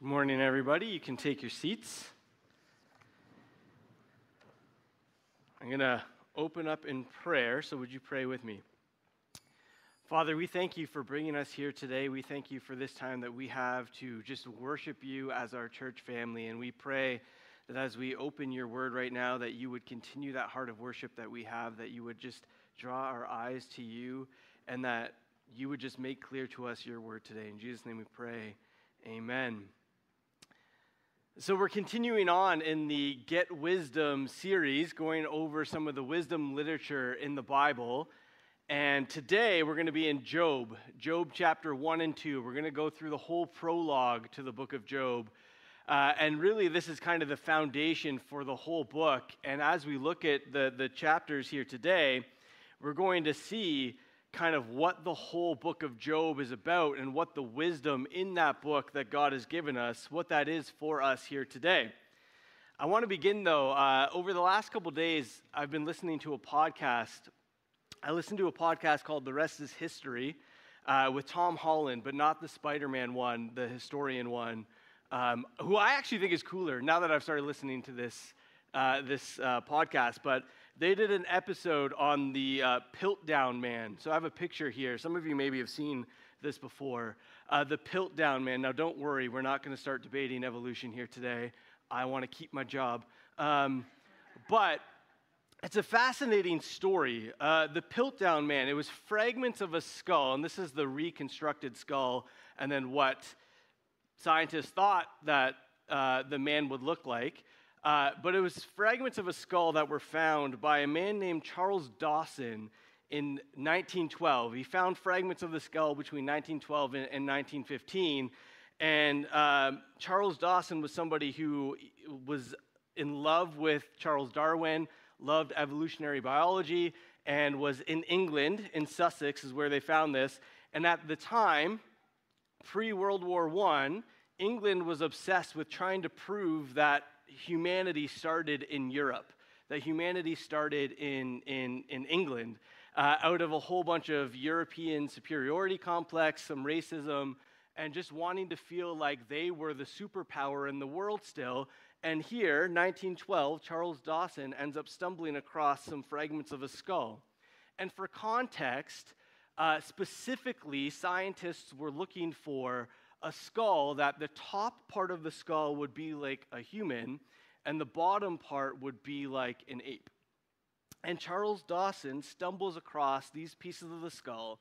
Good morning, everybody. You can take your seats. I'm going to open up in prayer, so would you pray with me? Father, we thank you for bringing us here today. We thank you for this time that we have to just worship you as our church family, and we pray that as we open your word right now, that you would continue that heart of worship that we have, that you would just draw our eyes to you, and that you would just make clear to us your word today. In Jesus' name we pray, amen. So we're continuing on in the Get Wisdom series, going over some of the wisdom literature in the Bible. And today we're going to be in Job chapter 1 and 2. We're going to go through the whole prologue to the book of Job. And really this is kind of the foundation for the whole book. And as we look at the chapters here today, we're going to see kind of what the whole book of Job is about and what the wisdom in that book that God has given us, what that is for us here today. I want to begin, though. Over the last couple days, I've been listening to a podcast. I listened to a podcast called The Rest is History with Tom Holland, but not the Spider-Man one, the historian one, who I actually think is cooler now that I've started listening to this podcast. But they did an episode on the Piltdown Man. So I have a picture here. Some of you maybe have seen this before. The Piltdown Man. Now, don't worry. We're not going to start debating evolution here today. I want to keep my job. But it's a fascinating story. The Piltdown Man, it was fragments of a skull, and this is the reconstructed skull, and then what scientists thought that the man would look like. But it was fragments of a skull that were found by a man named Charles Dawson in 1912. He found fragments of the skull between 1912 and 1915. And Charles Dawson was somebody who was in love with Charles Darwin, loved evolutionary biology, and was in England, in Sussex is where they found this. And at the time, pre-World War I, England was obsessed with trying to prove that humanity started in Europe, that humanity started in England, out of a whole bunch of European superiority complex, some racism, and just wanting to feel like they were the superpower in the world still. And here, 1912, Charles Dawson ends up stumbling across some fragments of a skull. And for context, specifically, scientists were looking for a skull that the top part of the skull would be like a human and the bottom part would be like an ape. And Charles Dawson stumbles across these pieces of the skull.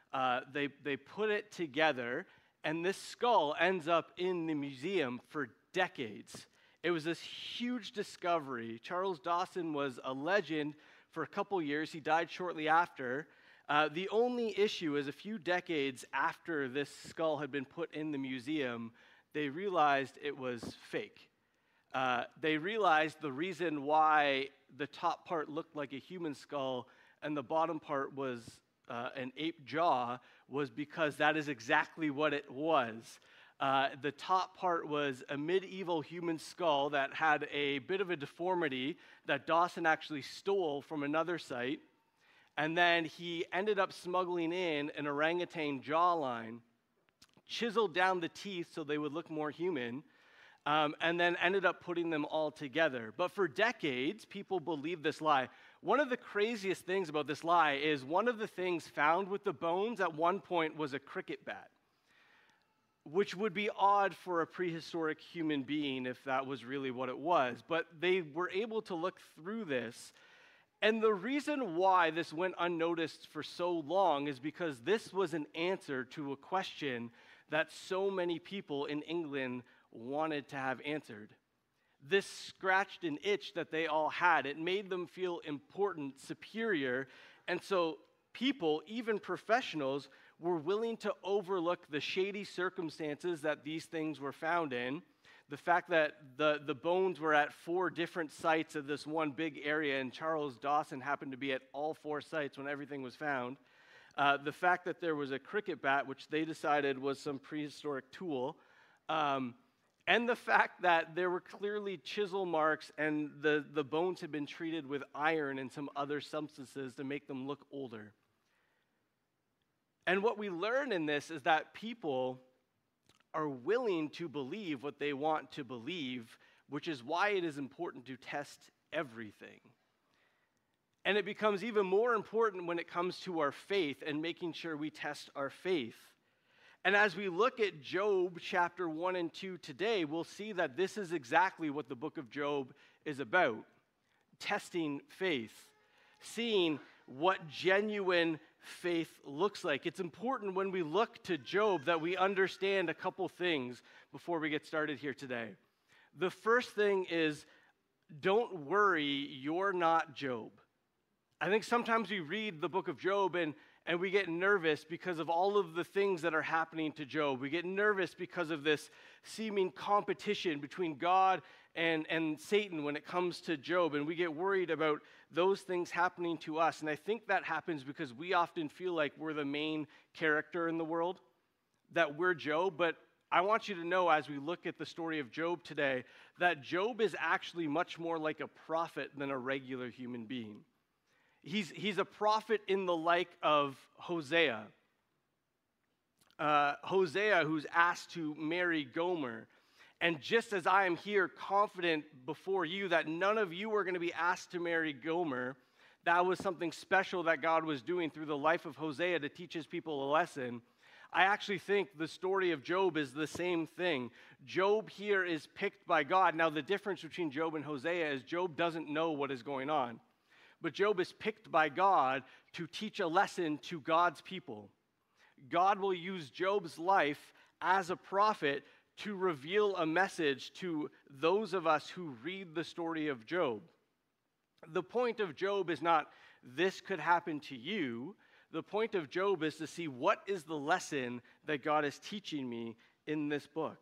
They put it together, and this skull ends up in the museum for decades. It was this huge discovery. Charles Dawson was a legend for a couple years. He died shortly after. The only issue is a few decades after this skull had been put in the museum, they realized it was fake. They realized the reason why the top part looked like a human skull and the bottom part was an ape jaw was because that is exactly what it was. The top part was a medieval human skull that had a bit of a deformity that Dawson actually stole from another site. And then he ended up smuggling in an orangutan jawline, chiseled down the teeth so they would look more human, and then ended up putting them all together. But for decades, people believed this lie. One of the craziest things about this lie is one of the things found with the bones at one point was a cricket bat, which would be odd for a prehistoric human being if that was really what it was. But they were able to look through this. And the reason why this went unnoticed for so long is because this was an answer to a question that so many people in England wanted to have answered. This scratched an itch that they all had. It made them feel important, superior, and so people, even professionals, were willing to overlook the shady circumstances that these things were found in. The fact that the bones were at 4 different sites of this one big area, and Charles Dawson happened to be at all 4 sites when everything was found. The fact that there was a cricket bat, which they decided was some prehistoric tool. And the fact that there were clearly chisel marks and the bones had been treated with iron and some other substances to make them look older. And what we learn in this is that people are willing to believe what they want to believe, which is why it is important to test everything. And it becomes even more important when it comes to our faith and making sure we test our faith. And as we look at Job chapter 1 and 2 today, we'll see that this is exactly what the book of Job is about. Testing faith, seeing what genuine faith looks like. It's important when we look to Job that we understand a couple things before we get started here today. The first thing is, don't worry, you're not Job. I think sometimes we read the book of Job and we get nervous because of all of the things that are happening to Job. We get nervous because of this seeming competition between God and Satan when it comes to Job, and we get worried about those things happening to us. And I think that happens because we often feel like we're the main character in the world, that we're Job. But I want you to know, as we look at the story of Job today, that Job is actually much more like a prophet than a regular human being. He's a prophet in the like of Hosea. Hosea, who's asked to marry Gomer. And just as I am here confident before you that none of you are going to be asked to marry Gomer, that was something special that God was doing through the life of Hosea to teach his people a lesson. I actually think the story of Job is the same thing. Job here is picked by God. Now, the difference between Job and Hosea is Job doesn't know what is going on. But Job is picked by God to teach a lesson to God's people. God will use Job's life as a prophet to reveal a message to those of us who read the story of Job. The point of Job is not, this could happen to you. The point of Job is to see what is the lesson that God is teaching me in this book.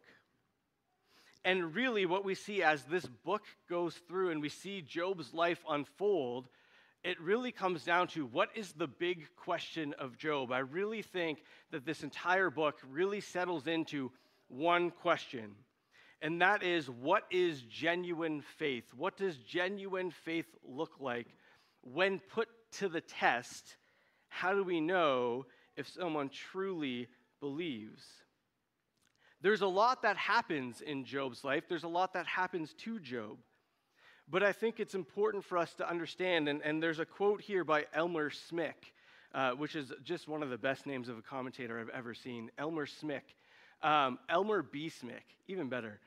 And really what we see as this book goes through and we see Job's life unfold, it really comes down to what is the big question of Job. I really think that this entire book really settles into one question, and that is, what is genuine faith? What does genuine faith look like? When put to the test, how do we know if someone truly believes? There's a lot that happens in Job's life. There's a lot that happens to Job. But I think it's important for us to understand, and there's a quote here by Elmer Smick, which is just one of the best names of a commentator I've ever seen, Elmer Smick. Elmer B. Smick, even better.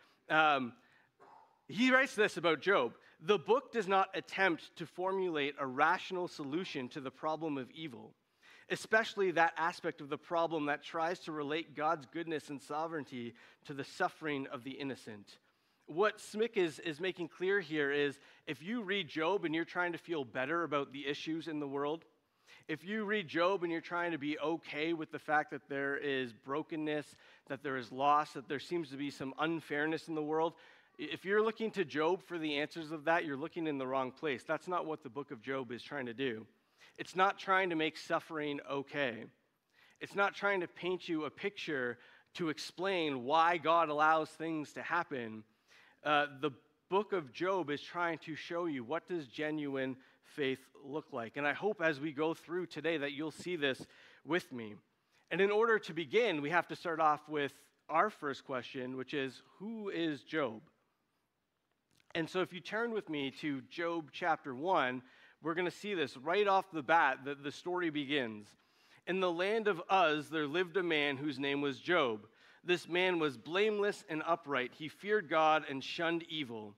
He writes this about Job: the book does not attempt to formulate a rational solution to the problem of evil, especially that aspect of the problem that tries to relate God's goodness and sovereignty to the suffering of the innocent. What Smick is making clear here is, if you read Job and you're trying to feel better about the issues in the world, if you read Job and you're trying to be okay with the fact that there is brokenness, that there is loss, that there seems to be some unfairness in the world, if you're looking to Job for the answers of that, you're looking in the wrong place. That's not what the book of Job is trying to do. It's not trying to make suffering okay. It's not trying to paint you a picture to explain why God allows things to happen. The book of Job is trying to show you, what does genuine faith look like? And I hope as we go through today that you'll see this with me. And in order to begin, we have to start off with our first question, which is, who is Job? And so if you turn with me to Job chapter 1, we're going to see this right off the bat, that the story begins. In the land of Uz, there lived a man whose name was Job. This man was blameless and upright. He feared God and shunned evil.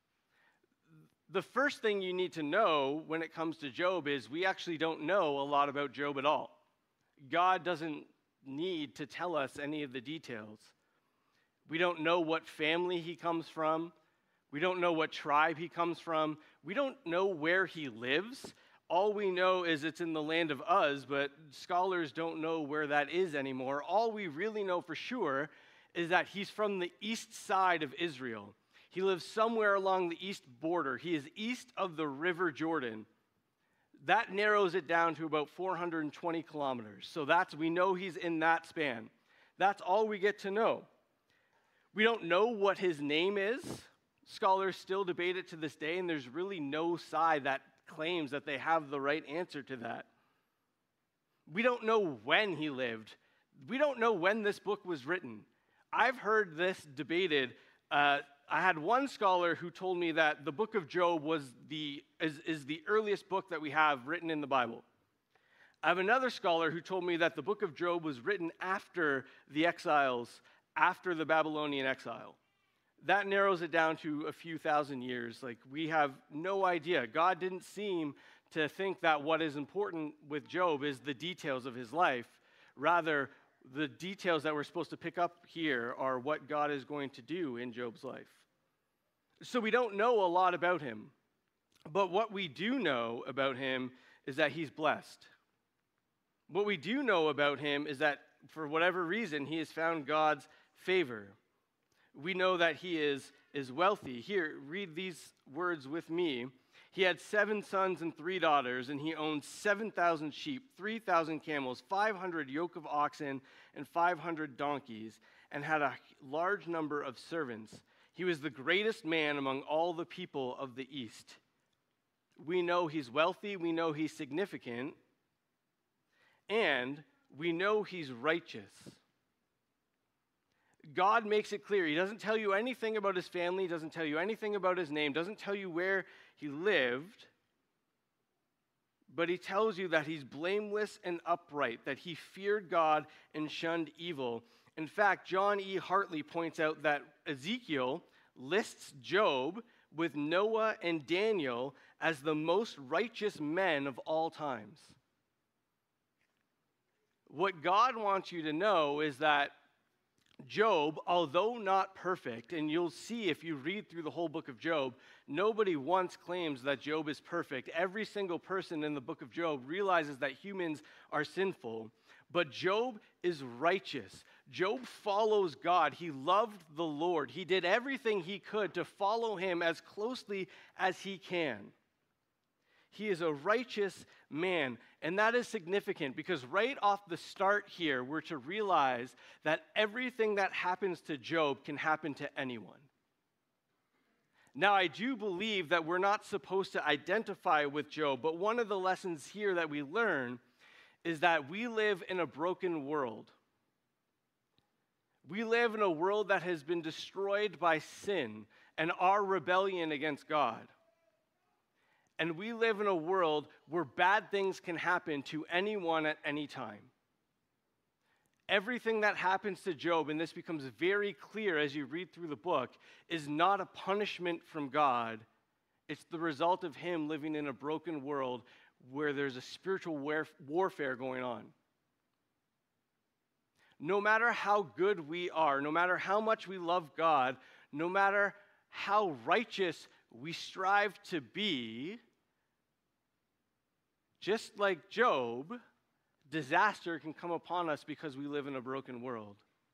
The first thing you need to know when it comes to Job is we actually don't know a lot about Job at all. God doesn't need to tell us any of the details. We don't know what family he comes from. We don't know what tribe he comes from. We don't know where he lives. All we know is it's in the land of Uz, but scholars don't know where that is anymore. All we really know for sure is that he's from the east side of Israel. He lives somewhere along the east border. He is east of the River Jordan. That narrows it down to about 420 kilometers. So we know he's in that span. That's all we get to know. We don't know what his name is. Scholars still debate it to this day, and there's really no side that claims that they have the right answer to that. We don't know when he lived. We don't know when this book was written. I've heard this debated. I had one scholar who told me that the book of Job is the earliest book that we have written in the Bible. I have another scholar who told me that the book of Job was written after the exiles, after the Babylonian exile. That narrows it down to a few thousand years. Like, we have no idea. God didn't seem to think that what is important with Job is the details of his life. Rather, the details that we're supposed to pick up here are what God is going to do in Job's life. So we don't know a lot about him. But what we do know about him is that he's blessed. What we do know about him is that for whatever reason, he has found God's favor. We know that he is wealthy. Here, read these words with me. He had 7 sons and 3 daughters, and he owned 7,000 sheep, 3,000 camels, 500 yoke of oxen, and 500 donkeys, and had a large number of servants. He was the greatest man among all the people of the East. We know he's wealthy, we know he's significant, and we know he's righteous. God makes it clear. He doesn't tell you anything about his family, doesn't tell you anything about his name, doesn't tell you where he lived, but he tells you that he's blameless and upright, that he feared God and shunned evil. In fact, John E. Hartley points out that Ezekiel lists Job with Noah and Daniel as the most righteous men of all times. What God wants you to know is that Job, although not perfect, and you'll see if you read through the whole book of Job, nobody once claims that Job is perfect. Every single person in the book of Job realizes that humans are sinful, but Job is righteous. Job follows God. He loved the Lord. He did everything he could to follow him as closely as he can. He is a righteous man, and that is significant because right off the start here, we're to realize that everything that happens to Job can happen to anyone. Now, I do believe that we're not supposed to identify with Job, but one of the lessons here that we learn is that we live in a broken world. We live in a world that has been destroyed by sin and our rebellion against God. And we live in a world where bad things can happen to anyone at any time. Everything that happens to Job, and this becomes very clear as you read through the book, is not a punishment from God. It's the result of him living in a broken world where there's a spiritual warfare going on. No matter how good we are, no matter how much we love God, no matter how righteous we strive to be, just like Job, disaster can come upon us because we live in a broken world.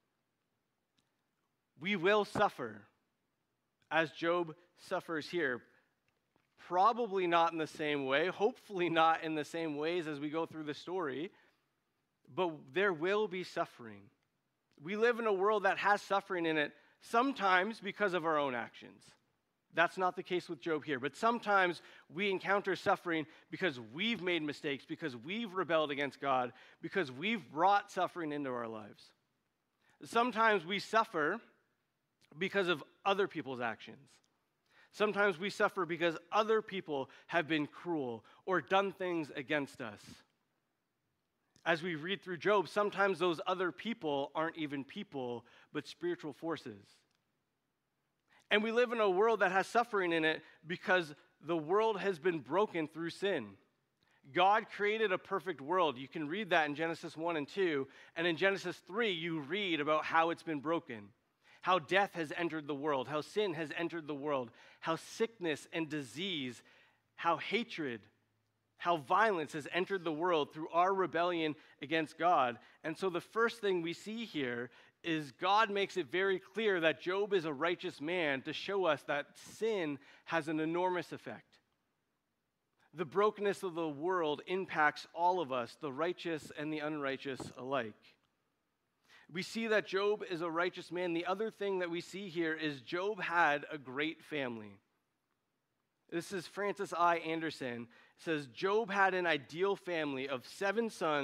We will suffer, as Job suffers here. Probably not in the same way, hopefully not in the same ways as we go through the story, but there will be suffering. We live in a world that has suffering in it, sometimes because of our own actions. That's not the case with Job here, but sometimes we encounter suffering because we've made mistakes, because we've rebelled against God, because we've brought suffering into our lives. Sometimes we suffer because of other people's actions. Sometimes we suffer because other people have been cruel or done things against us. As we read through Job, sometimes those other people aren't even people, but spiritual forces. And we live in a world that has suffering in it because the world has been broken through sin. God created a perfect world. You can read that in Genesis 1 and 2. And in Genesis 3, you read about how it's been broken, how death has entered the world, how sin has entered the world, how sickness and disease, how hatred, how violence has entered the world through our rebellion against God. And so the first thing we see here is God makes it very clear that Job is a righteous man to show us that sin has an enormous effect. The brokenness of the world impacts all of us, the righteous and the unrighteous alike. We see that Job is a righteous man. The other thing that we see here is Job had a great family. This is Francis I. Anderson. It says, Job had an ideal family of 7 sons,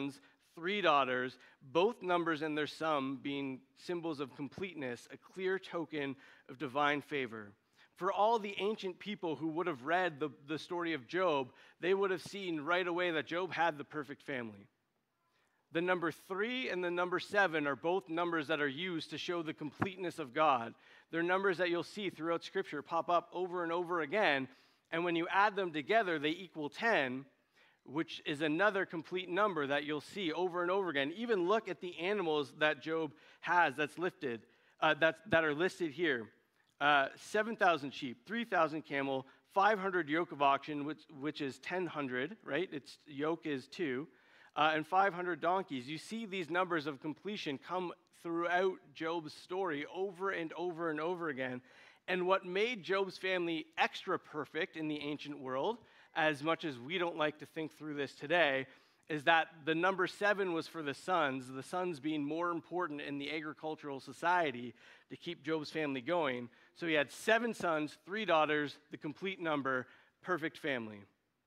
3 daughters, both numbers and their sum being symbols of completeness, a clear token of divine favor. For all the ancient people who would have read the story of Job, they would have seen right away that Job had the perfect family. The number 3 and the number 7 are both numbers that are used to show the completeness of God. They're numbers that you'll see throughout Scripture pop up over and over again, and when you add them together, they equal 10, which is another complete number that you'll see over and over again. Even look at the animals that Job has that are listed here. 7,000 sheep, 3,000 camel, 500 yoke of oxen, which is 1,000, right? Its yoke is 2, and 500 donkeys. You see these numbers of completion come throughout Job's story over and over and over again. And what made Job's family extra perfect in the ancient world, as much as we don't like to think through this today, is that the number 7 was for the sons being more important in the agricultural society to keep Job's family going. So he had 7 sons, 3 daughters, the complete number, perfect family.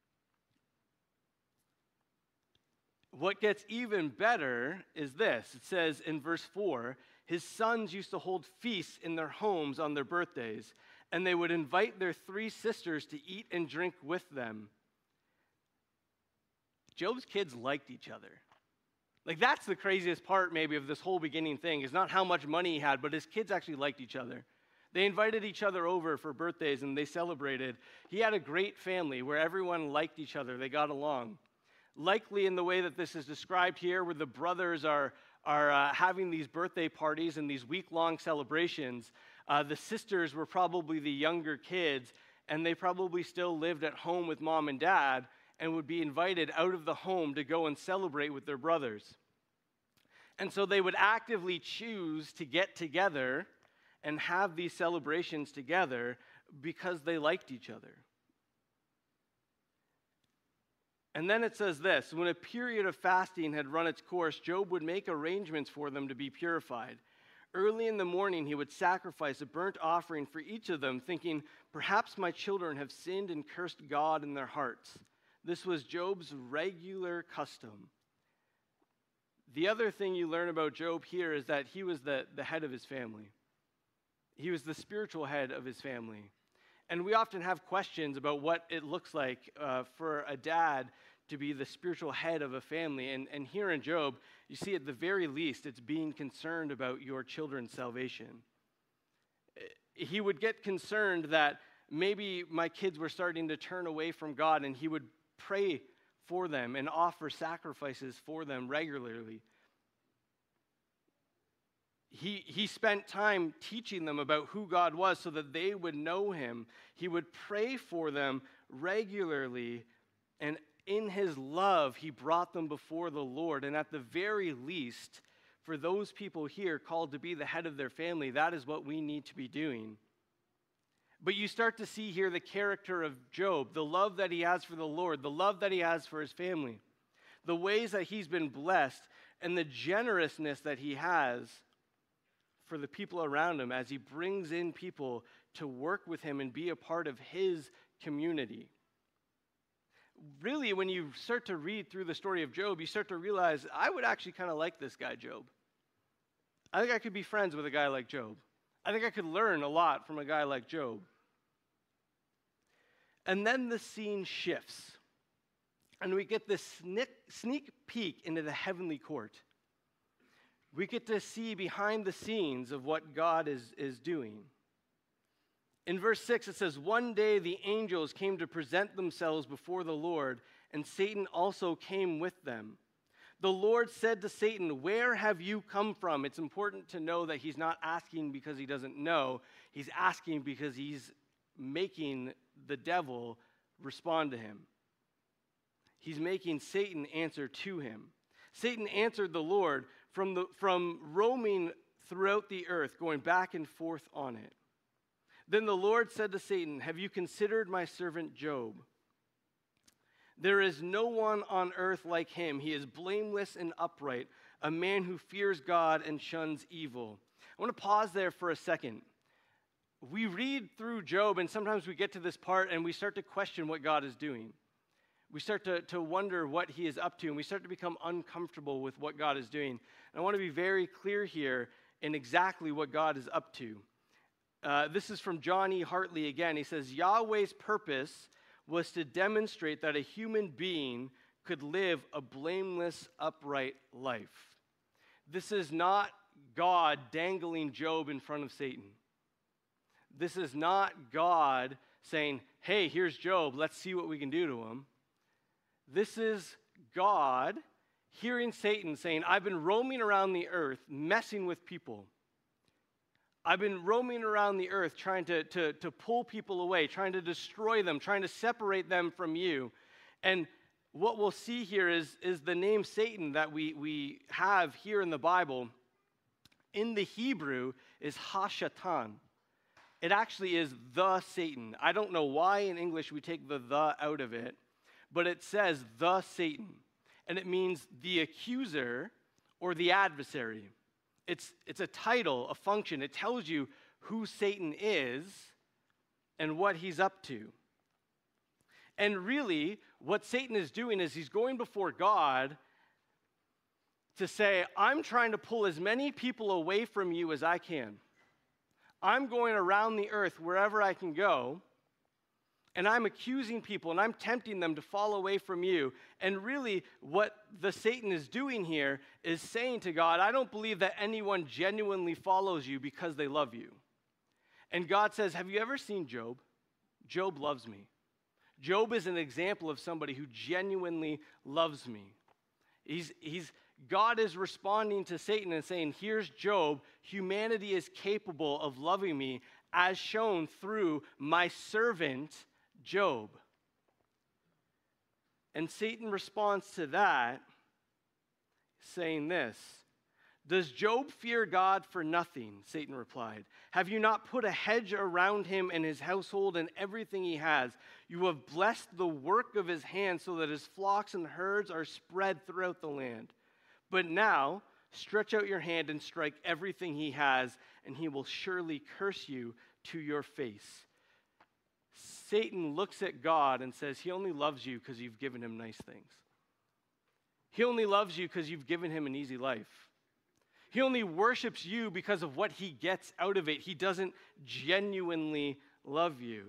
What gets even better is this. It says in verse 4, his sons used to hold feasts in their homes on their birthdays, and they would invite their 3 sisters to eat and drink with them. Job's kids liked each other. Like, that's the craziest part maybe of this whole beginning thing, is not how much money he had, but his kids actually liked each other. They invited each other over for birthdays, and they celebrated. He had a great family where everyone liked each other. They got along. Likely in the way that this is described here, where the brothers are having these birthday parties and these week-long celebrations, the sisters were probably the younger kids, and they probably still lived at home with mom and dad and would be invited out of the home to go and celebrate with their brothers. And so they would actively choose to get together and have these celebrations together because they liked each other. And then it says this, when a period of fasting had run its course, Job would make arrangements for them to be purified. Early in the morning, he would sacrifice a burnt offering for each of them, thinking, perhaps my children have sinned and cursed God in their hearts. This was Job's regular custom. The other thing you learn about Job here is that he was the head of his family. He was the spiritual head of his family. And we often have questions about what it looks like for a dad to be the spiritual head of a family. And here in Job, you see at the very least, it's being concerned about your children's salvation. He would get concerned that maybe my kids were starting to turn away from God, and he would pray for them and offer sacrifices for them regularly. He spent time teaching them about who God was so that they would know him. He would pray for them regularly, and in his love, he brought them before the Lord. And at the very least, for those people here called to be the head of their family, that is what we need to be doing. But you start to see here the character of Job, the love that he has for the Lord, the love that he has for his family, the ways that he's been blessed, and the generousness that he has for the people around him as he brings in people to work with him and be a part of his community. Really, when you start to read through the story of Job, you start to realize, I would actually kind of like this guy, Job. I think I could be friends with a guy like Job. I think I could learn a lot from a guy like Job. And then the scene shifts, and we get this sneak peek into the heavenly court. We get to see behind the scenes of what God is doing. In verse 6, it says, one day the angels came to present themselves before the Lord, and Satan also came with them. The Lord said to Satan, where have you come from? It's important to know that he's not asking because he doesn't know. He's asking because he's making the devil respond to him. He's making Satan answer to him. Satan answered the Lord, from roaming throughout the earth, going back and forth on it. Then the Lord said to Satan, have you considered my servant Job? There is no one on earth like him. He is blameless and upright, a man who fears God and shuns evil. I want to pause there for a second. We read through Job, and sometimes we get to this part and we start to question what God is doing. We start to wonder what he is up to, and we start to become uncomfortable with what God is doing. And I want to be very clear here in exactly what God is up to. This is from John E. Hartley again. He says, Yahweh's purpose was to demonstrate that a human being could live a blameless, upright life. This is not God dangling Job in front of Satan. This is not God saying, hey, here's Job, let's see what we can do to him. This is God hearing Satan saying, I've been roaming around the earth, messing with people. I've been roaming around the earth trying to pull people away, trying to destroy them, trying to separate them from you. And what we'll see here is the name Satan that we have here in the Bible. In the Hebrew is Hashatan. It actually is the Satan. I don't know why in English we take the out of it, but it says the Satan. And it means the accuser or the adversary. It's a title, a function. It tells you who Satan is and what he's up to. And really, what Satan is doing is he's going before God to say, I'm trying to pull as many people away from you as I can. I'm going around the earth wherever I can go, and I'm accusing people, and I'm tempting them to fall away from you. And really, what the Satan is doing here is saying to God, I don't believe that anyone genuinely follows you because they love you. And God says, have you ever seen Job? Job loves me. Job is an example of somebody who genuinely loves me. God is responding to Satan and saying, here's Job. Humanity is capable of loving me as shown through my servant Job. And Satan responds to that saying this, does Job fear God for nothing? Satan replied. Have you not put a hedge around him and his household and everything he has? You have blessed the work of his hands so that his flocks and herds are spread throughout the land. But now, stretch out your hand and strike everything he has, and he will surely curse you to your face. Satan looks at God and says, he only loves you because you've given him nice things. He only loves you because you've given him an easy life. He only worships you because of what he gets out of it. He doesn't genuinely love you.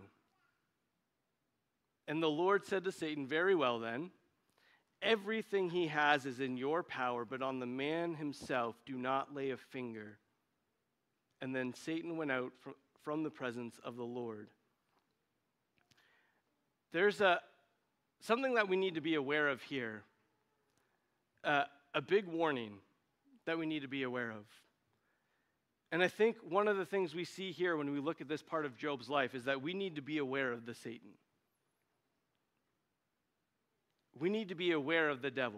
And the Lord said to Satan, very well then, everything he has is in your power, but on the man himself do not lay a finger. And then Satan went out from the presence of the Lord. There's something that we need to be aware of here, a big warning that we need to be aware of. And I think one of the things we see here when we look at this part of Job's life is that we need to be aware of the Satan. We need to be aware of the devil.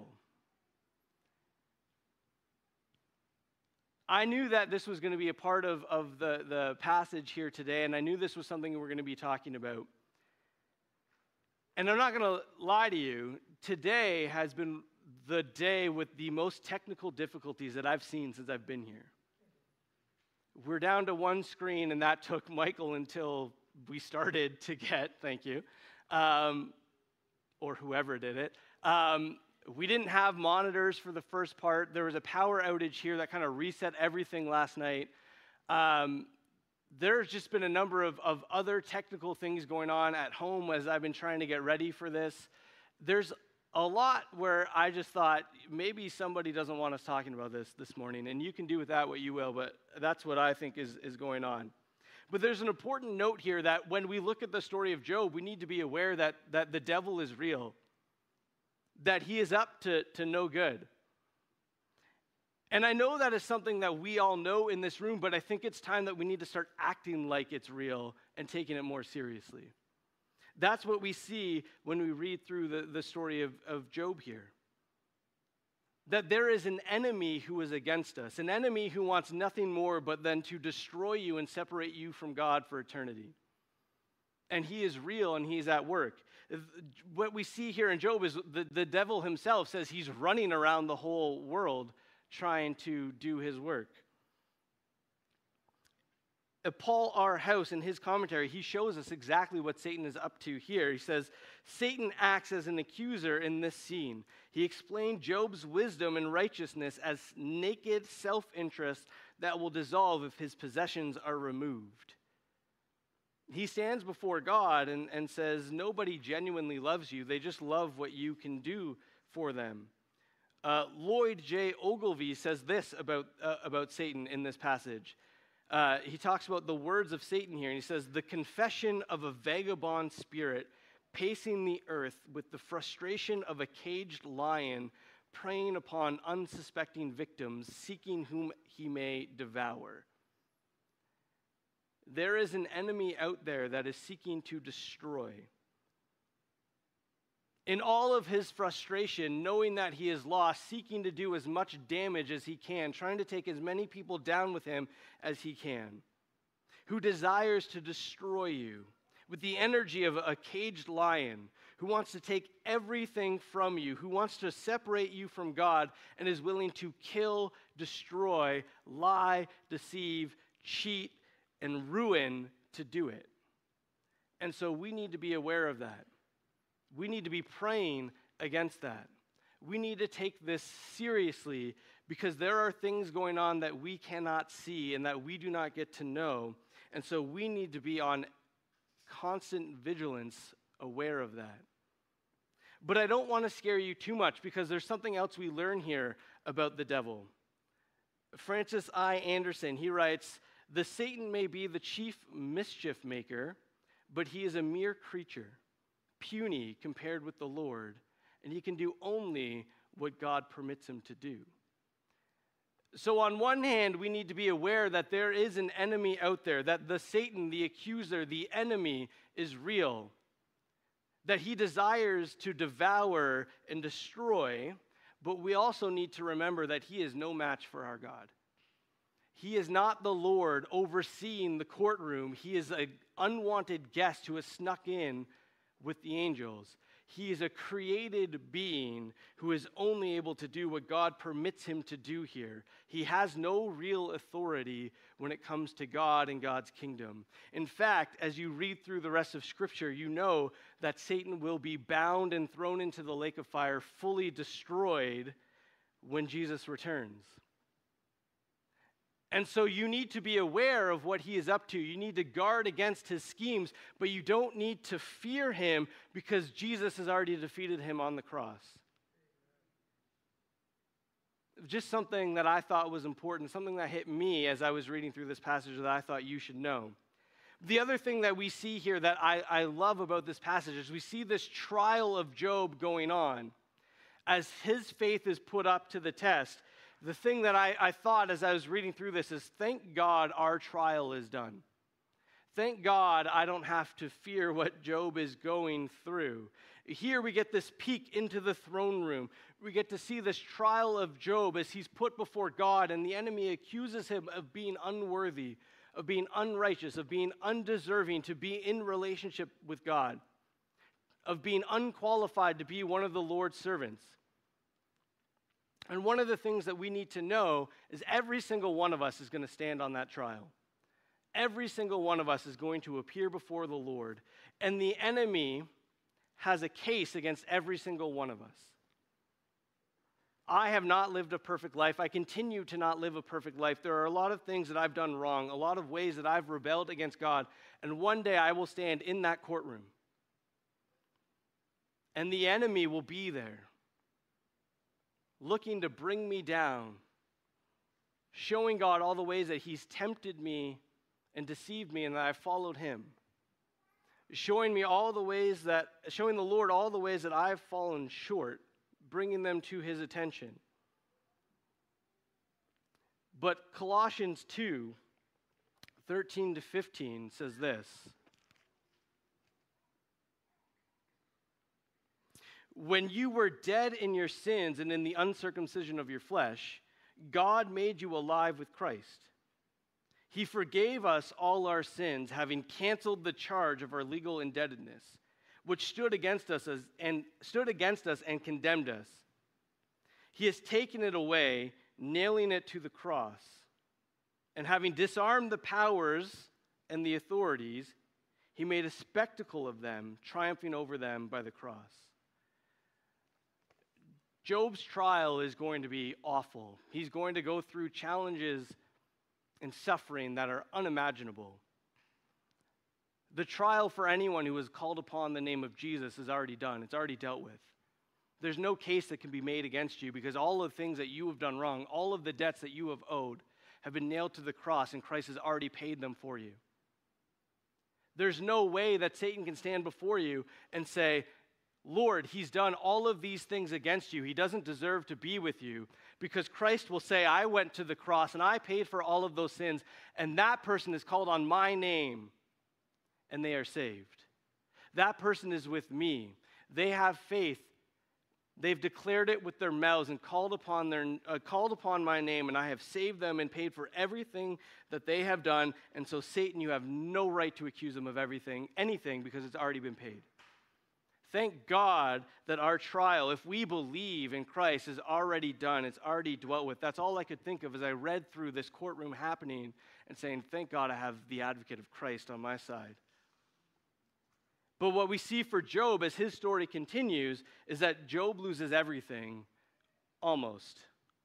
I knew that this was going to be a part of the passage here today, and I knew this was something we're going to be talking about. And I'm not going to lie to you, today has been the day with the most technical difficulties that I've seen since I've been here. We're down to one screen, and that took Michael until we started to get, thank you, or whoever did it. We didn't have monitors for the first part. There was a power outage here that kind of reset everything last night. There's just been a number of other technical things going on at home as I've been trying to get ready for this. There's a lot where I just thought maybe somebody doesn't want us talking about this morning, and you can do with that what you will, but that's what I think is going on. But there's an important note here that when we look at the story of Job, we need to be aware that the devil is real, that he is up to no good. And I know that is something that we all know in this room, but I think it's time that we need to start acting like it's real and taking it more seriously. That's what we see when we read through the story of Job here. That there is an enemy who is against us, an enemy who wants nothing more but then to destroy you and separate you from God for eternity. And he is real and he's at work. What we see here in Job is the devil himself says he's running around the whole world trying to do his work. Paul R. House, in his commentary, he shows us exactly what Satan is up to here. He says, Satan acts as an accuser in this scene. He explained Job's wisdom and righteousness as naked self-interest that will dissolve if his possessions are removed. He stands before God and says, nobody genuinely loves you. They just love what you can do for them. Lloyd J. Ogilvie says this about Satan in this passage. He talks about the words of Satan here, and he says, the confession of a vagabond spirit pacing the earth with the frustration of a caged lion preying upon unsuspecting victims, seeking whom he may devour. There is an enemy out there that is seeking to destroy. In all of his frustration, knowing that he is lost, seeking to do as much damage as he can, trying to take as many people down with him as he can, who desires to destroy you with the energy of a caged lion, who wants to take everything from you, who wants to separate you from God, and is willing to kill, destroy, lie, deceive, cheat, and ruin to do it. And so we need to be aware of that. We need to be praying against that. We need to take this seriously because there are things going on that we cannot see and that we do not get to know. And so we need to be on constant vigilance, aware of that. But I don't want to scare you too much because there's something else we learn here about the devil. Francis I. Anderson, he writes, the Satan may be the chief mischief maker, but he is a mere creature, puny compared with the Lord, and he can do only what God permits him to do. So on one hand, we need to be aware that there is an enemy out there, that the Satan, the accuser, the enemy is real, that he desires to devour and destroy, but we also need to remember that he is no match for our God. He is not the Lord overseeing the courtroom. He is an unwanted guest who has snuck in with the angels. He is a created being who is only able to do what God permits him to do here. He has no real authority when it comes to God and God's kingdom. In fact, as you read through the rest of Scripture, you know that Satan will be bound and thrown into the lake of fire, fully destroyed when Jesus returns. And so you need to be aware of what he is up to. You need to guard against his schemes, but you don't need to fear him because Jesus has already defeated him on the cross. Just something that I thought was important, something that hit me as I was reading through this passage that I thought you should know. The other thing that we see here that I love about this passage is we see this trial of Job going on. As his faith is put up to the test, the thing that I thought as I was reading through this is, thank God our trial is done. Thank God I don't have to fear what Job is going through. Here we get this peek into the throne room. We get to see this trial of Job as he's put before God, and the enemy accuses him of being unworthy, of being unrighteous, of being undeserving to be in relationship with God, of being unqualified to be one of the Lord's servants. And one of the things that we need to know is every single one of us is going to stand on that trial. Every single one of us is going to appear before the Lord. And the enemy has a case against every single one of us. I have not lived a perfect life. I continue to not live a perfect life. There are a lot of things that I've done wrong, a lot of ways that I've rebelled against God. And one day I will stand in that courtroom. And the enemy will be there, looking to bring me down, showing God all the ways that he's tempted me and deceived me and that I followed him, showing the Lord all the ways that I've fallen short, bringing them to his attention. But Colossians 2:13-15 says this: when you were dead in your sins and in the uncircumcision of your flesh, God made you alive with Christ. He forgave us all our sins, having canceled the charge of our legal indebtedness, which stood against us and condemned us. He has taken it away, nailing it to the cross. And having disarmed the powers and the authorities, he made a spectacle of them, triumphing over them by the cross. Job's trial is going to be awful. He's going to go through challenges and suffering that are unimaginable. The trial for anyone who has called upon the name of Jesus is already done. It's already dealt with. There's no case that can be made against you because all of the things that you have done wrong, all of the debts that you have owed, have been nailed to the cross, and Christ has already paid them for you. There's no way that Satan can stand before you and say, Lord, he's done all of these things against you. He doesn't deserve to be with you, because Christ will say, I went to the cross and I paid for all of those sins, and that person is called on my name and they are saved. That person is with me. They have faith. They've declared it with their mouths and called upon my name, and I have saved them and paid for everything that they have done. And so, Satan, you have no right to accuse them of anything, because it's already been paid. Thank God that our trial, if we believe in Christ, is already done. It's already dwelt with. That's all I could think of as I read through this courtroom happening and saying, thank God I have the advocate of Christ on my side. But what we see for Job as his story continues is that Job loses everything, almost.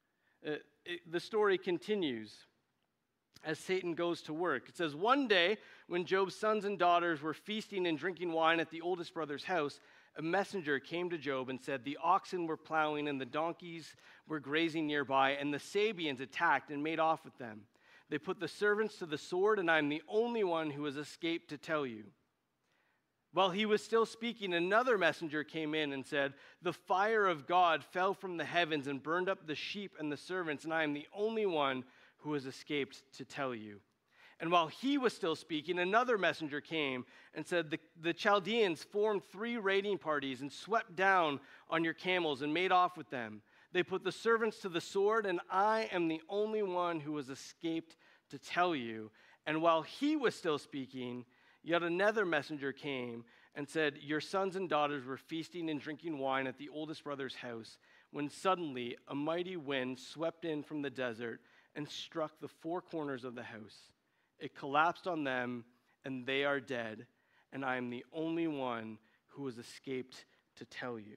The story continues as Satan goes to work. It says, one day when Job's sons and daughters were feasting and drinking wine at the oldest brother's house, a messenger came to Job and said, the oxen were plowing and the donkeys were grazing nearby, and the Sabeans attacked and made off with them. They put the servants to the sword, and I am the only one who has escaped to tell you. While he was still speaking, another messenger came in and said, the fire of God fell from the heavens and burned up the sheep and the servants, and I am the only one who has escaped to tell you. And while he was still speaking, another messenger came and said, the Chaldeans formed 3 raiding parties and swept down on your camels and made off with them. They put the servants to the sword, and I am the only one who has escaped to tell you. And while he was still speaking, yet another messenger came and said, your sons and daughters were feasting and drinking wine at the oldest brother's house, when suddenly a mighty wind swept in from the desert and struck the 4 corners of the house. It collapsed on them, and they are dead, and I am the only one who has escaped to tell you.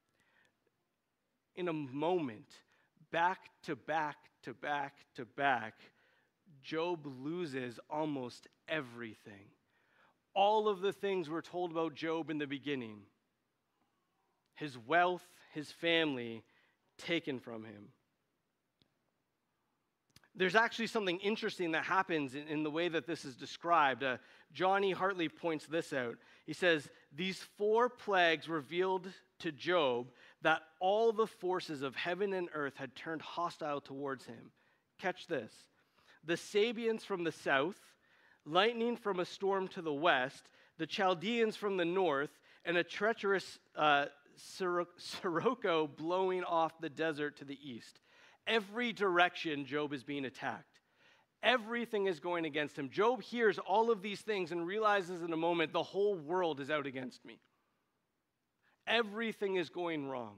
In a moment, back to back to back to back, Job loses almost everything. All of the things we're told about Job in the beginning, his wealth, his family, taken from him. There's actually something interesting that happens in the way that this is described. John E. Hartley points this out. He says, these 4 plagues revealed to Job that all the forces of heaven and earth had turned hostile towards him. Catch this. The Sabeans from the south, lightning from a storm to the west, the Chaldeans from the north, and a treacherous sirocco blowing off the desert to the east. Every direction Job is being attacked. Everything is going against him. Job hears all of these things and realizes in a moment, the whole world is out against me. Everything is going wrong.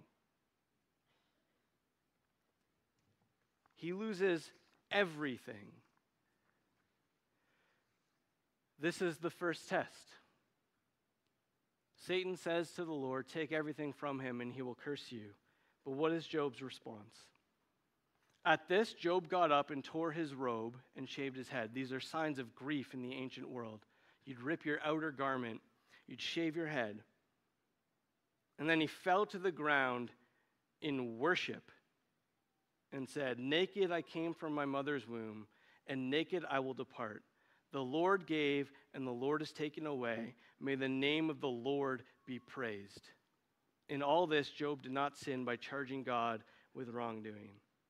He loses everything. This is the first test. Satan says to the Lord, take everything from him and he will curse you. But what is Job's response? At this, Job got up and tore his robe and shaved his head. These are signs of grief in the ancient world. You'd rip your outer garment, you'd shave your head. And then he fell to the ground in worship and said, naked I came from my mother's womb, and naked I will depart. The Lord gave, and the Lord has taken away. May the name of the Lord be praised. In all this, Job did not sin by charging God with wrongdoing.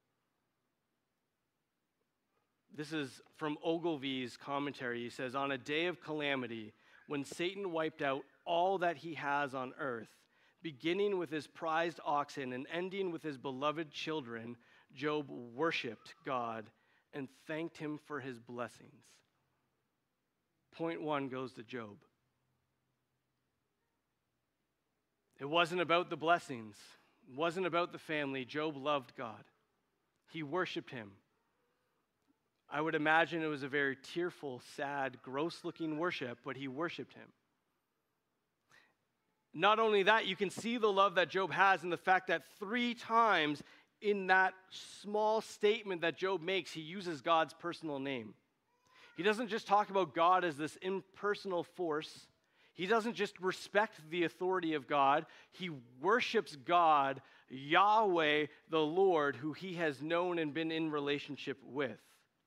This is from Ogilvy's commentary. He says, on a day of calamity, when Satan wiped out all that he has on earth, beginning with his prized oxen and ending with his beloved children, Job worshiped God and thanked him for his blessings. Point 1 goes to Job. It wasn't about the blessings. It wasn't about the family. Job loved God. He worshiped him. I would imagine it was a very tearful, sad, gross-looking worship, but he worshiped him. Not only that, you can see the love that Job has in the fact that 3 times in that small statement that Job makes, he uses God's personal name. He doesn't just talk about God as this impersonal force. He doesn't just respect the authority of God. He worships God, Yahweh, the Lord, who he has known and been in relationship with.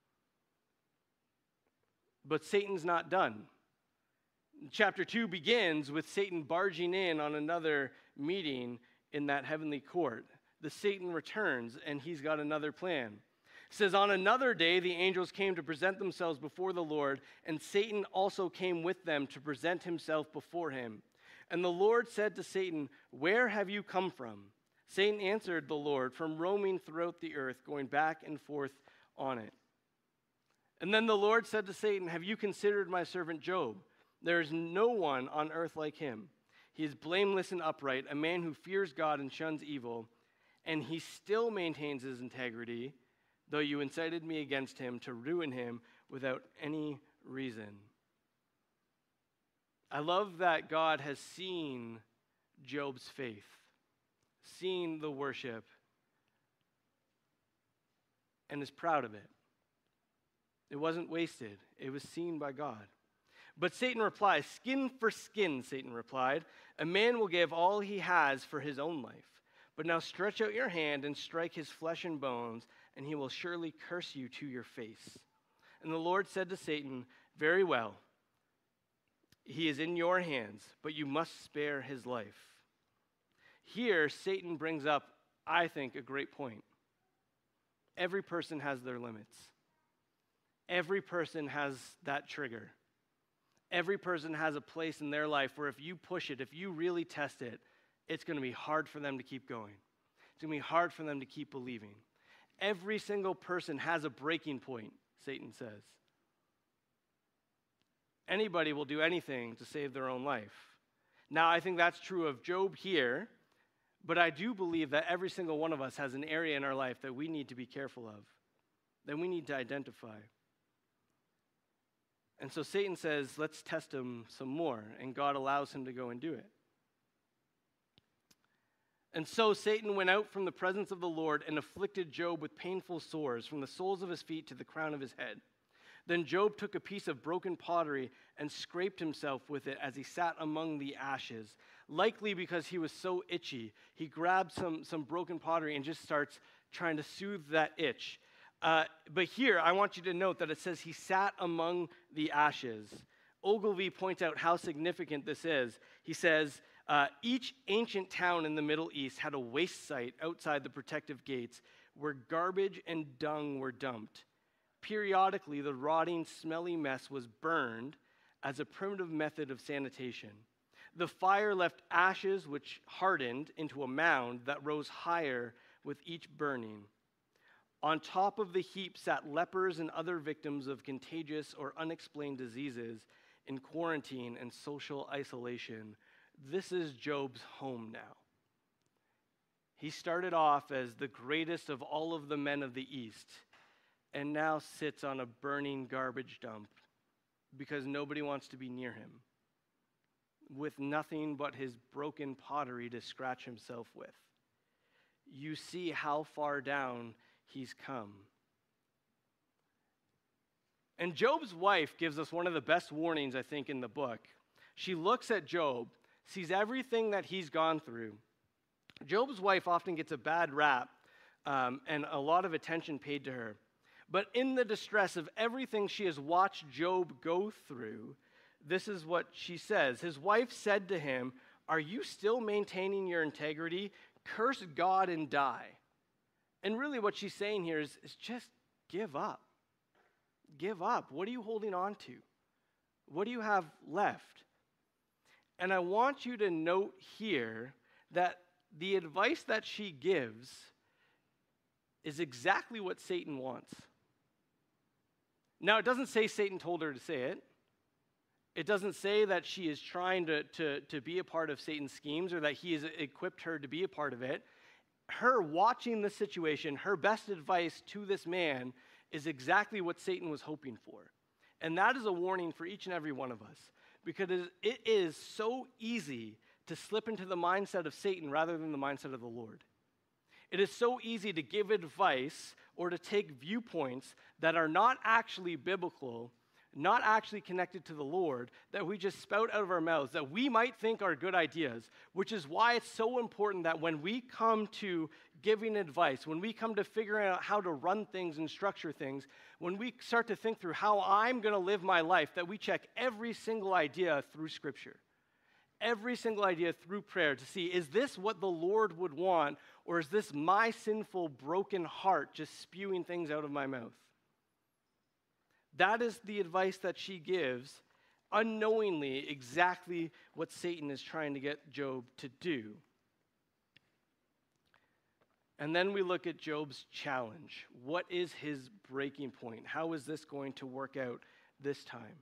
But Satan's not done. Chapter 2 begins with Satan barging in on another meeting in that heavenly court. The Satan returns, and he's got another plan. It says, on another day, the angels came to present themselves before the Lord, and Satan also came with them to present himself before him. And the Lord said to Satan, where have you come from? Satan answered the Lord, from roaming throughout the earth, going back and forth on it. And then the Lord said to Satan, have you considered my servant Job? There is no one on earth like him. He is blameless and upright, a man who fears God and shuns evil, and he still maintains his integrity, though you incited me against him to ruin him without any reason. I love that God has seen Job's faith, seen the worship, and is proud of it. It wasn't wasted. It was seen by God. But Satan replies, skin for skin, Satan replied. A man will give all he has for his own life. But now stretch out your hand and strike his flesh and bones, and he will surely curse you to your face. And the Lord said to Satan, very well, he is in your hands, but you must spare his life. Here, Satan brings up, I think, a great point. Every person has their limits. Every person has that trigger. Every person has a place in their life where if you push it, if you really test it, it's going to be hard for them to keep going. It's going to be hard for them to keep believing. Every single person has a breaking point, Satan says. Anybody will do anything to save their own life. Now, I think that's true of Job here, but I do believe that every single one of us has an area in our life that we need to be careful of, that we need to identify. And so Satan says, let's test him some more, and God allows him to go and do it. And so Satan went out from the presence of the Lord and afflicted Job with painful sores from the soles of his feet to the crown of his head. Then Job took a piece of broken pottery and scraped himself with it as he sat among the ashes. Likely because he was so itchy, he grabbed some broken pottery and just starts trying to soothe that itch. But here, I want you to note that it says he sat among the ashes. Ogilvy points out how significant this is. He says, each ancient town in the Middle East had a waste site outside the protective gates where garbage and dung were dumped. Periodically, the rotting, smelly mess was burned as a primitive method of sanitation. The fire left ashes which hardened into a mound that rose higher with each burning. On top of the heap sat lepers and other victims of contagious or unexplained diseases in quarantine and social isolation. This is Job's home now. He started off as the greatest of all of the men of the East and now sits on a burning garbage dump because nobody wants to be near him, with nothing but his broken pottery to scratch himself with. You see how far down he's come. And Job's wife gives us one of the best warnings, I think, in the book. She looks at Job, sees everything that he's gone through. Job's wife often gets a bad rap and a lot of attention paid to her. But in the distress of everything she has watched Job go through, this is what she says. His wife said to him, "Are you still maintaining your integrity? Curse God and die." And really what she's saying here is just give up. Give up. What are you holding on to? What do you have left? And I want you to note here that the advice that she gives is exactly what Satan wants. Now, it doesn't say Satan told her to say it. It doesn't say that she is trying to be a part of Satan's schemes or that he has equipped her to be a part of it. Her watching the situation, her best advice to this man is exactly what Satan was hoping for. And that is a warning for each and every one of us, because it is so easy to slip into the mindset of Satan rather than the mindset of the Lord. It is so easy to give advice or to take viewpoints that are not actually biblical, not actually connected to the Lord, that we just spout out of our mouths, that we might think are good ideas, which is why it's so important that when we come to giving advice, when we come to figuring out how to run things and structure things, when we start to think through how I'm going to live my life, that we check every single idea through Scripture, every single idea through prayer to see, is this what the Lord would want, or is this my sinful, broken heart just spewing things out of my mouth? That is the advice that she gives, unknowingly exactly what Satan is trying to get Job to do. And then we look at Job's challenge. What is his breaking point? How is this going to work out this time?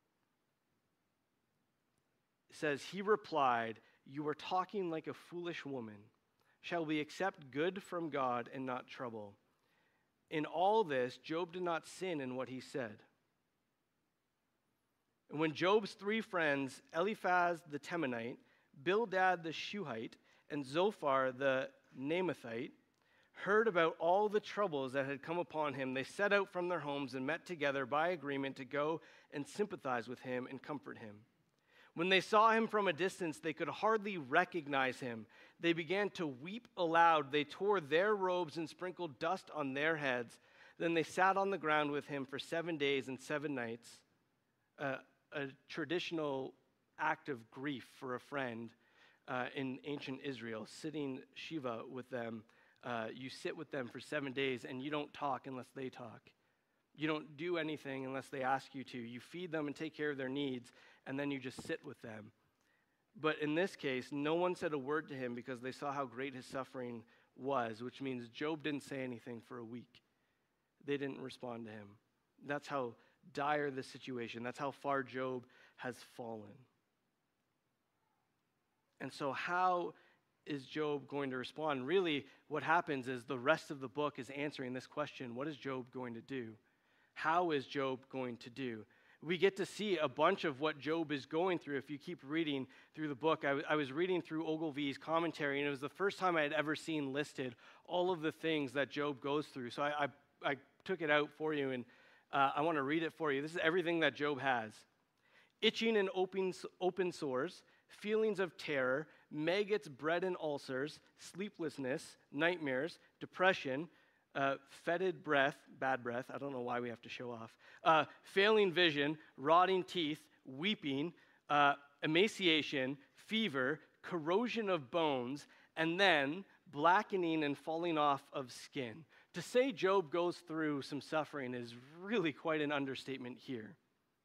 It says, he replied, "You are talking like a foolish woman. Shall we accept good from God and not trouble?" In all this, Job did not sin in what he said. And when Job's three friends, Eliphaz the Temanite, Bildad the Shuhite, and Zophar the Naamathite, heard about all the troubles that had come upon him, they set out from their homes and met together by agreement to go and sympathize with him and comfort him. When they saw him from a distance, they could hardly recognize him. They began to weep aloud. They tore their robes and sprinkled dust on their heads. Then they sat on the ground with him for 7 days and 7 nights, a traditional act of grief for a friend in ancient Israel, sitting Shiva with them. You sit with them for 7 days, and you don't talk unless they talk. You don't do anything unless they ask you to. You feed them and take care of their needs, and then you just sit with them. But in this case, no one said a word to him because they saw how great his suffering was, which means Job didn't say anything for a week. They didn't respond to him. That's how dire the situation. That's how far Job has fallen. And so how is Job going to respond? Really, what happens is the rest of the book is answering this question: what is Job going to do? How is Job going to do? We get to see a bunch of what Job is going through if you keep reading through the book. I was reading through Ogilvy's commentary, and it was the first time I had ever seen listed all of the things that Job goes through. So I took it out for you, and I want to read it for you. This is everything that Job has: itching and open sores, feelings of terror, maggots, bread and ulcers, sleeplessness, nightmares, depression, fetid breath, bad breath, I don't know why we have to show off, failing vision, rotting teeth, weeping, emaciation, fever, corrosion of bones, and then blackening and falling off of skin. To say Job goes through some suffering is really quite an understatement here.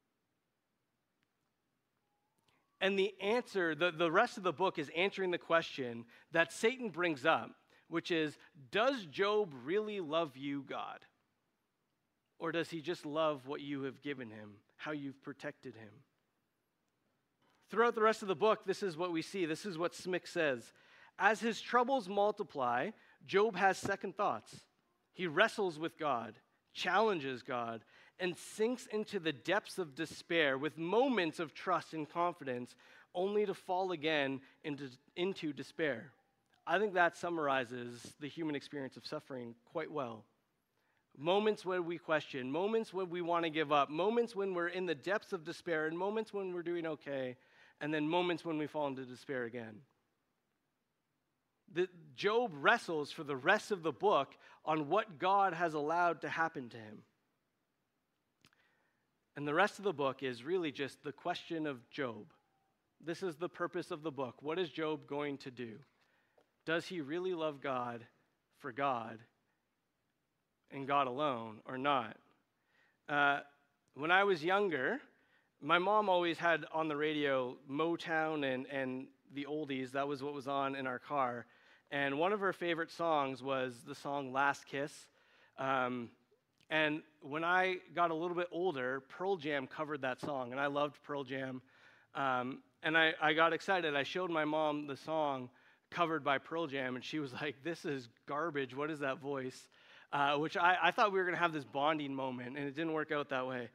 And the answer, the rest of the book is answering the question that Satan brings up, which is, does Job really love you, God? Or does he just love what you have given him, how you've protected him? Throughout the rest of the book, this is what we see. This is what Smick says. As his troubles multiply, Job has second thoughts. He wrestles with God, challenges God, and sinks into the depths of despair with moments of trust and confidence, only to fall again into despair. I think that summarizes the human experience of suffering quite well. Moments when we question, moments when we want to give up, moments when we're in the depths of despair, and moments when we're doing okay, and then moments when we fall into despair again. Job wrestles for the rest of the book on what God has allowed to happen to him. And the rest of the book is really just the question of Job. This is the purpose of the book. What is Job going to do? Does he really love God for God and God alone or not? When I was younger, my mom always had on the radio Motown and the oldies. That was what was on in our car. And one of her favorite songs was the song Last Kiss. And when I got a little bit older, Pearl Jam covered that song, and I loved Pearl Jam. And I got excited. I showed my mom the song covered by Pearl Jam, and she was like, "This is garbage. What is that voice?" which I thought we were going to have this bonding moment, and it didn't work out that way.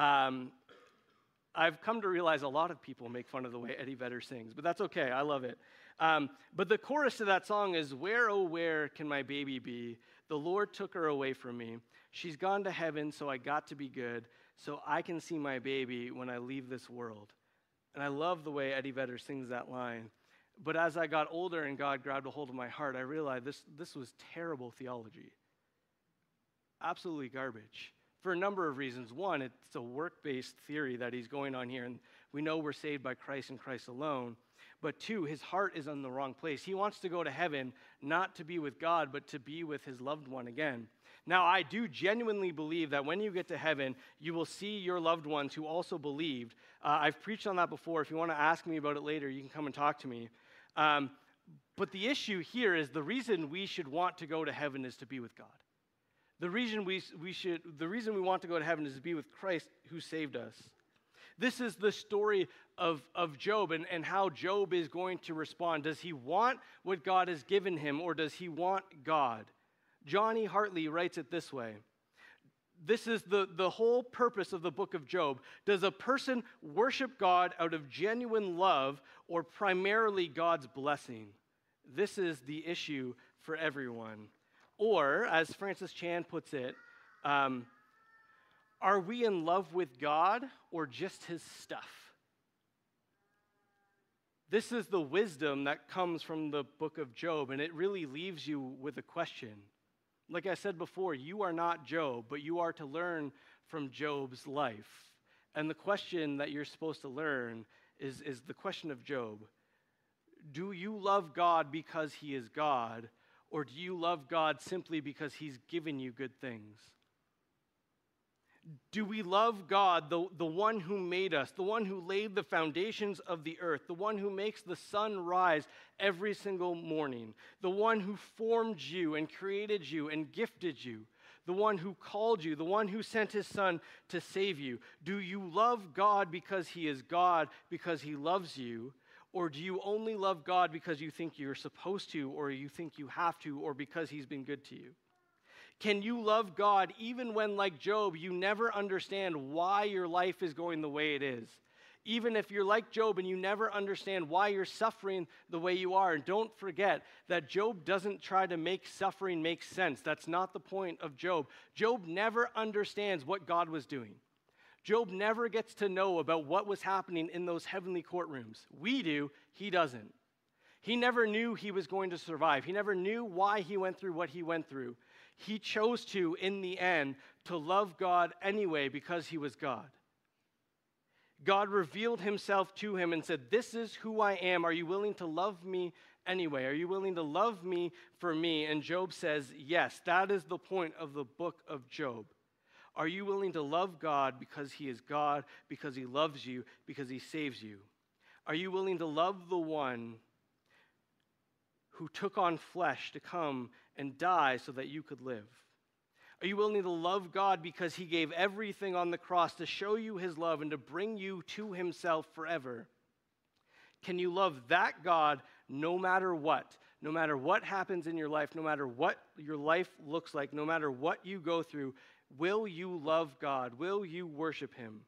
I've come to realize a lot of people make fun of the way Eddie Vedder sings, but that's okay. I love it. But the chorus to that song is, "Where, oh, where can my baby be? The Lord took her away from me. She's gone to heaven, so I got to be good, so I can see my baby when I leave this world." And I love the way Eddie Vedder sings that line. But as I got older and God grabbed a hold of my heart, I realized this was terrible theology. Absolutely garbage. For a number of reasons. One, it's a work-based theory that he's going on here, and we know we're saved by Christ and Christ alone. But two, his heart is in the wrong place. He wants to go to heaven, not to be with God, but to be with his loved one again. Now, I do genuinely believe that when you get to heaven, you will see your loved ones who also believed. I've preached on that before. If you want to ask me about it later, you can come and talk to me. But the issue here is the reason we should want to go to heaven is to be with God. The reason we want to go to heaven is to be with Christ who saved us. This is the story of Job and how Job is going to respond. Does he want what God has given him, or does he want God? John E. Hartley writes it this way. This is the whole purpose of the book of Job. Does a person worship God out of genuine love or primarily God's blessing? This is the issue for everyone. Or, as Francis Chan puts it, are we in love with God or just his stuff? This is the wisdom that comes from the book of Job, and it really leaves you with a question. Like I said before, you are not Job, but you are to learn from Job's life. And the question that you're supposed to learn is the question of Job. Do you love God because he is God, or do you love God simply because he's given you good things? Do we love God, the one who made us, the one who laid the foundations of the earth, the one who makes the sun rise every single morning, the one who formed you and created you and gifted you, the one who called you, the one who sent his son to save you? Do you love God because he is God, because he loves you? Or do you only love God because you think you're supposed to, or you think you have to, or because he's been good to you? Can you love God even when, like Job, you never understand why your life is going the way it is? Even if you're like Job and you never understand why you're suffering the way you are. And don't forget that Job doesn't try to make suffering make sense. That's not the point of Job. Job never understands what God was doing. Job never gets to know about what was happening in those heavenly courtrooms. We do, he doesn't. He never knew he was going to survive. He never knew why he went through what he went through. He chose to, in the end, to love God anyway because he was God. God revealed himself to him and said, "This is who I am. Are you willing to love me anyway? Are you willing to love me for me?" And Job says, yes. That is the point of the book of Job. Are you willing to love God because he is God, because he loves you, because he saves you? Are you willing to love the one who took on flesh to come and die so that you could live? Are you willing to love God because he gave everything on the cross to show you his love and to bring you to himself forever? Can you love that God no matter what? No matter what happens in your life, no matter what your life looks like, no matter what you go through, will you love God? Will you worship him?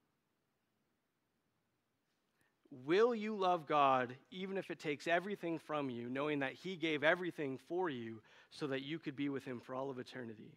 Will you love God even if it takes everything from you, knowing that he gave everything for you so that you could be with him for all of eternity?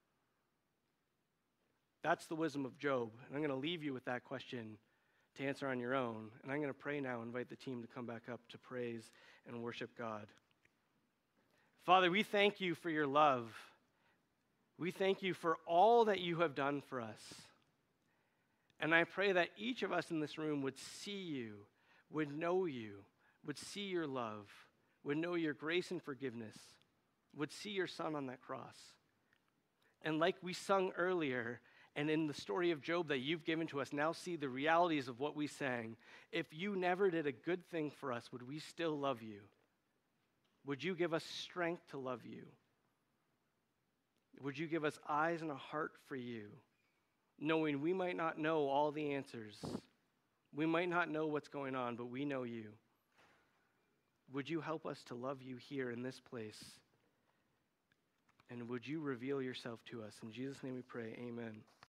That's the wisdom of Job. And I'm going to leave you with that question to answer on your own. And I'm going to pray now, invite the team to come back up to praise and worship God. Father, we thank you for your love. We thank you for all that you have done for us. And I pray that each of us in this room would see you, would know you, would see your love, would know your grace and forgiveness, would see your son on that cross. And like we sung earlier, and in the story of Job that you've given to us, now see the realities of what we sang. If you never did a good thing for us, would we still love you? Would you give us strength to love you? Would you give us eyes and a heart for you, knowing we might not know all the answers. We might not know what's going on, but we know you. Would you help us to love you here in this place? And would you reveal yourself to us? In Jesus' name we pray, amen.